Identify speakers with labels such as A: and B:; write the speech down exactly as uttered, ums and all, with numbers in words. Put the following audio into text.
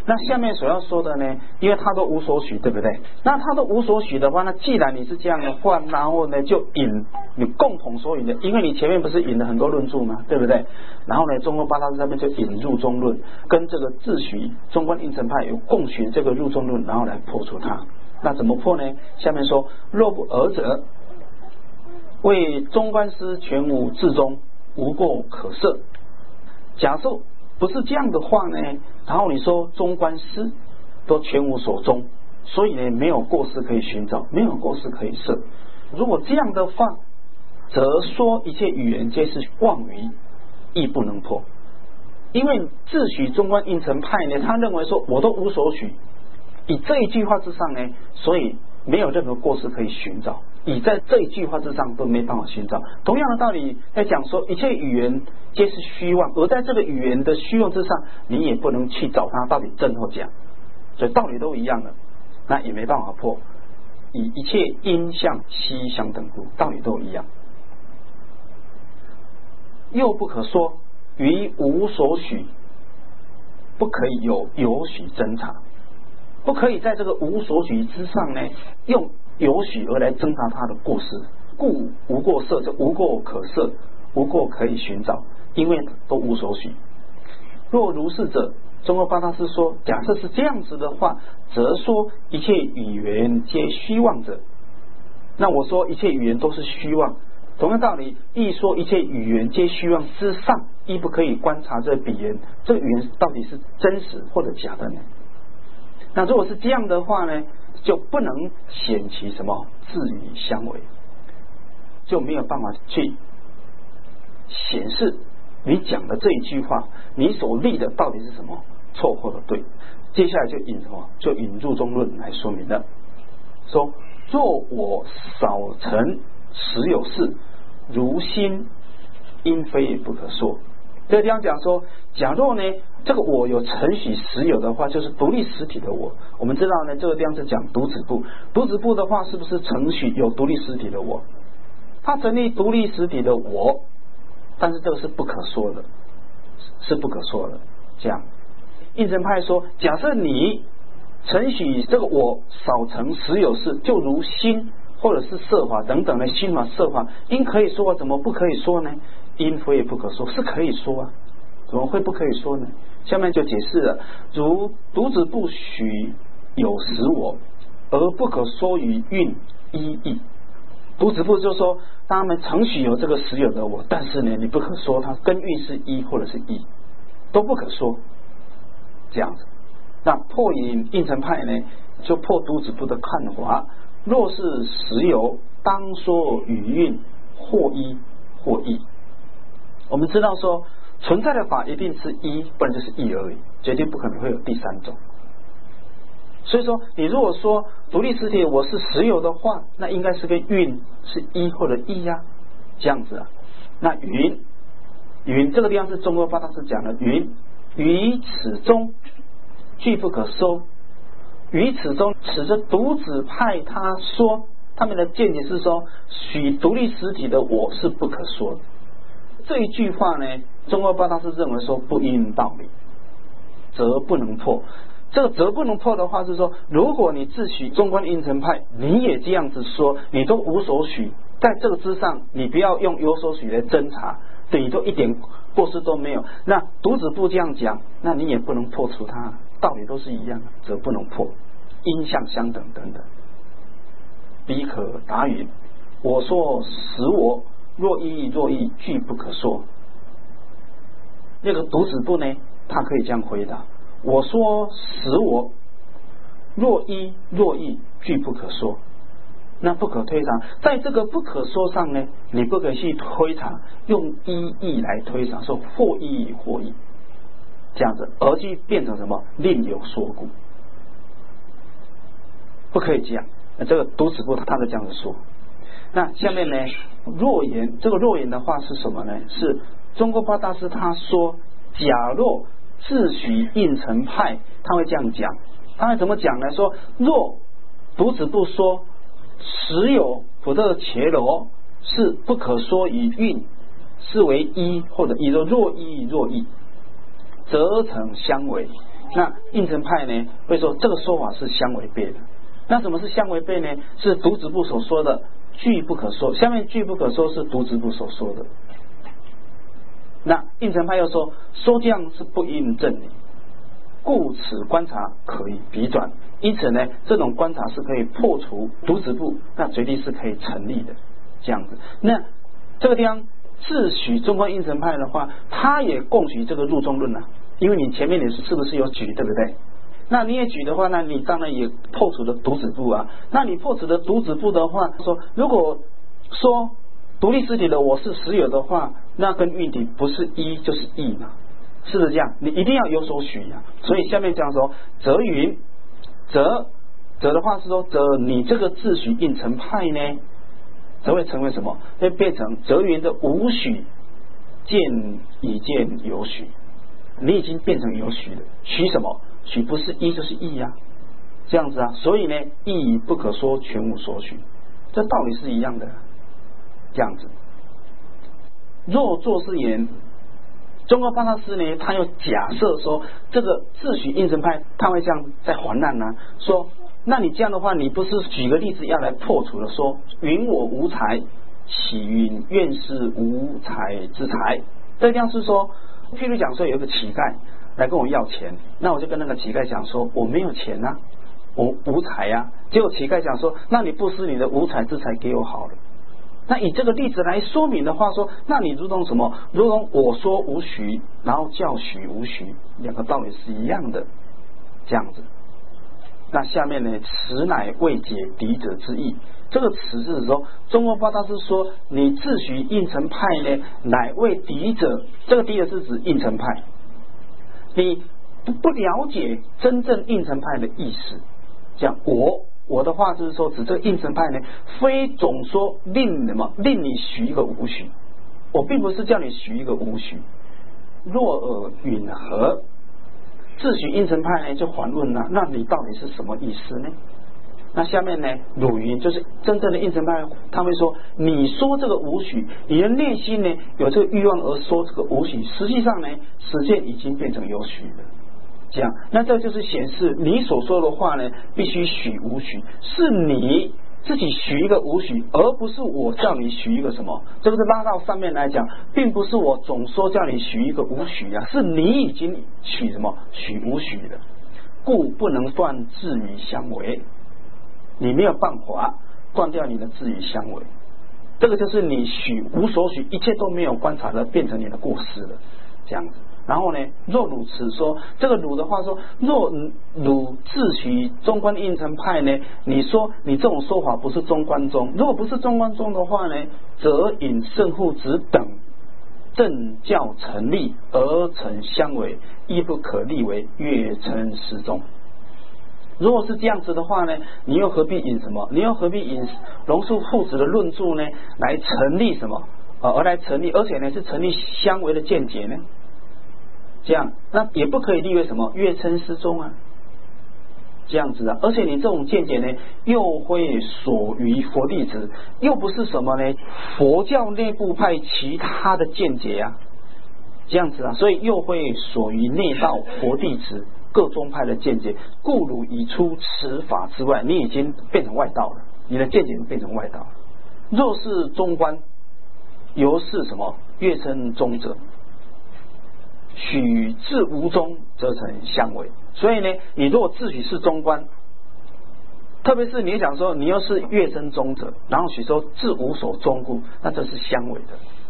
A: 那下面所要说的呢，因为他都无所许，对不对？那他都无所许的话，那既然你是这样的话，然后呢就引你共同所引的，因为你前面不是引了很多论著吗？对不对？然后呢，中国八大师这边就引入中论，跟这个自诩中观应成派有共寻这个入中论，然后来破除它。那怎么破呢？下面说，若不尔者，为中观师全无至中，无过可赦。假设不是这样的话呢，然后你说中观师都全无所终，所以呢没有过失可以寻找，没有过失可以赦。如果这样的话，则说一切语言皆是妄语，亦不能破。因为自诩中观应成派呢，他认为说我都无所许，以这一句话之上呢，所以没有任何过失可以寻找，以在这一句话之上都没办法寻找。同样的道理在讲说一切语言皆是虚妄，而在这个语言的虚妄之上，你也不能去找它到底真或假，所以道理都一样的，那也没办法破。以一切音相悉相等故，道理都一样。又不可说于无所许，不可以有有许侦查，不可以在这个无所许之上呢，用有许而来侦查他的过失，故无过赦，就无过可赦，无过可以寻找，因为都无所许。若如是者，中国八大师说，假设是这样子的话，则说一切语言皆虚妄者。那我说一切语言都是虚妄，同样道理，一说一切语言皆虚妄之上，亦不可以观察这语言，这个语言到底是真实或者假的呢？那如果是这样的话呢，就不能显其什么自与相违，就没有办法去显示你讲的这一句话，你所立的到底是什么错或者对。接下来就引什么，就引入中论来说明了，说若我少成实有事，如心因非也不可说。这个地方讲说，假若呢这个我有承许实有的话，就是独立实体的我。我们知道呢，这个地方是讲独子部，独子部的话是不是承许有独立实体的我？他成立独立实体的我，但是这个是不可说的，是不可说的。这样，应成派说，假设你承许这个我少成实有事，就如心或者是色法等等的心法色法，因可以说，怎么不可以说呢？因非也不可说，是可以说啊，怎么会不可以说呢？下面就解释了，如独子不许有实我，而不可说于蕴一义。独子部就说，他们承许有这个实有的我，但是呢，你不可说它跟蕴是一或者是异，都不可说。这样子，那破引应成派呢，就破独子部的看法，若是实有，当说与蕴或一或异。我们知道说，存在的法一定是一，不然就是异而已，绝对不可能会有第三种。所以说，你如果说独立实体我是实有的话，那应该是跟蕴是一或者异呀、啊，这样子啊。那云云这个地方是中国八大师讲的，云于此中俱不可收。于此中，此是独子派他说，他们的见解是说，许独立实体的我是不可说的。这一句话呢，中国八大师认为说不应道理，则不能破。这个则不能破的话是说，如果你自诩中观应成派，你也这样子说，你都无所许，在这个之上，你不要用有所许来侦查，对你都一点过失都没有。那独子部这样讲，那你也不能破除它，道理都是一样的，则不能破，因相相等等等。彼可答云：我说实我，若一若异，俱不可说。那个独子部呢，他可以这样回答：我说实我，若一若异，俱不可说。那不可推查，在这个不可说上呢，你不可以去推查，用一异来推查，说或一或异，这样子，而去变成什么另有说故，不可以这样。那这个独子部他是这样子说。那下面呢，若言，这个若言的话是什么呢？是中国八大师他说，假若自诩应成派，他会这样讲。他会怎么讲呢？说若独子部说实有普特伽罗是不可说于蕴，是为一或者一，若一若异，则成相违。 那应成派呢会说这个说法是相违背的。那什么是相违背呢？是独子部所说的句不可说，下面句不可说是独子部所说的。那应成派又说说这样是不应正理，故此观察可以比转，因此呢这种观察是可以破除独子部，那绝对是可以成立的这样子。那这个地方自诩中观应成派的话，他也共举这个入中论啊，因为你前面你是不是有举，对不对？那你也举的话，那你当然也破除了独子部啊。那你破除了独子部的话，说如果说独立实体的我是实有的话，那跟运体不是一就是异嘛，是不是这样？你一定要有所许呀、啊。所以下面这样说，则云，则则的话是说，则你这个自诩应成派呢，则会成为什么？会变成则云的无许见已见有许，你已经变成有许了。许什么？许不是一就是异呀、啊，这样子啊。所以呢，异不可说，全无所许，这道理是一样的。这样子，若作是言，中国巴大师呢，他又假设说这个自诩应成派他会这样在还难呢、啊，说那你这样的话，你不是举个例子要来破除了？说云我无才，岂云愿是无才之才？这样是说，譬如讲说有一个乞丐来跟我要钱，那我就跟那个乞丐讲说我没有钱啊，我无才啊。结果乞丐讲说，那你不施你的无才之财给我好了。那以这个例子来说明的话说，那你如同什么？如同我说无许，然后叫许无许，两个道理是一样的，这样子。那下面呢，此乃未解敌者之意。这个此是说，中国八大师说你自诩应成派呢，乃为敌者。这个敌者是指应成派，你不不了解真正应成派的意思。这样我。我的话就是说，指这个应成派呢，非总说令什么令你许一个无许，我并不是叫你许一个无许。若尔允和，自诩应成派呢就还问了，那你到底是什么意思呢？那下面呢，鲁云就是真正的应成派，他会说，你说这个无许，你的内心呢有这个欲望而说这个无许，实际上呢，实践已经变成有许了。这样，那这就是显示你所说的话呢，必须许无许，是你自己许一个无许，而不是我叫你许一个什么。这个是拉到上面来讲，并不是我总说叫你许一个无许啊，是你已经许什么许无许了，故不能断自语相违。你没有办法断掉你的自语相违，这个就是你许无所许，一切都没有观察的，变成你的过失了，这样子。然后呢，若汝此说，这个汝的话说，若汝自诩中观应成派呢，你说你这种说法不是中观宗，如果不是中观宗的话呢，则引圣护子等正教成立而成相违，亦不可立为乐称师宗。如果是这样子的话呢，你又何必引什么？你又何必引龙树父子的论著呢，来成立什么？呃，而来成立，而且呢是成立相违的见解呢？这样，那也不可以立为什么乐称师宗啊，这样子啊。而且你这种见解呢，又会属于佛弟子，又不是什么呢佛教内部派其他的见解啊，这样子啊，所以又会属于内道佛弟子各宗派的见解。故汝已出此法之外，你已经变成外道了，你的见解变成外道了。若是中观，由是什么乐称宗者，许自无中则成相违。所以呢，你如果自诩是中观，特别是你讲说你又是乐称宗者，然后许说自无所中故，那这是相违的。